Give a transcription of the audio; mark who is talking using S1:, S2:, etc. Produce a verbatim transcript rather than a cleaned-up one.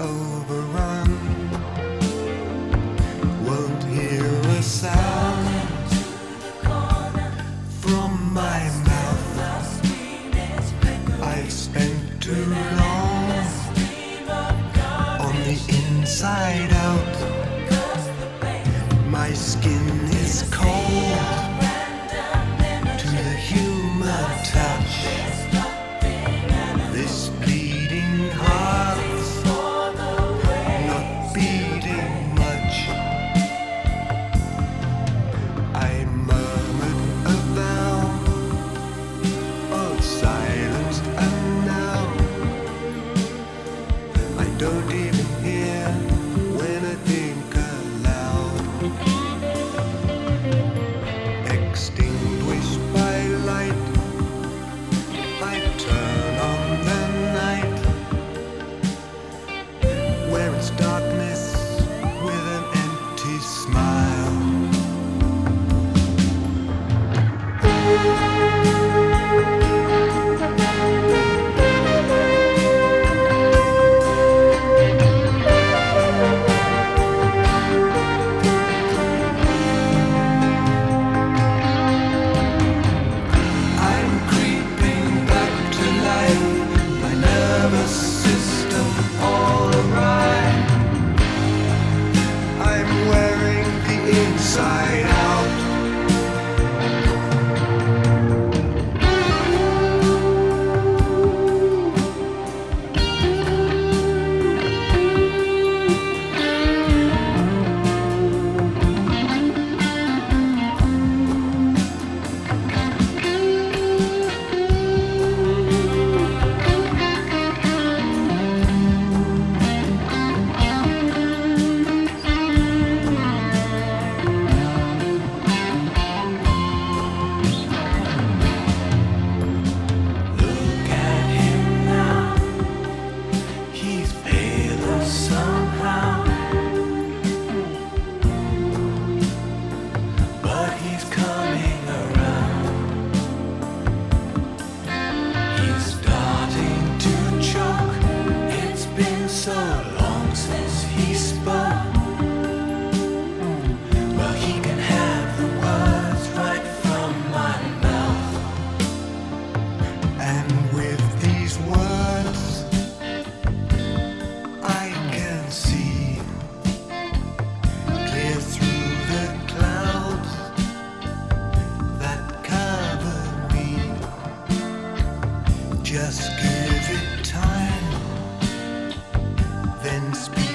S1: overrun. Won't hear a sound from my mouth. I've spent too long on the inside out. My skin is cold to the human touch. This bleeding heart's not beating much. I murmured a vow of silence, and now I don't even hear when I think aloud. Extinguished by light, I turn on the night, where it's darkness with an empty smile. I'm creeping back to life, my nervous system all awry. I'm wearing the inside out. Look at him now, he's paler somehow, but he's coming around. He's starting to choke, it's been so long since he spoke. Well, he can have the words right from my mouth. And with these words, I can see clear through the clouds that cover me. Just give it time, then speak.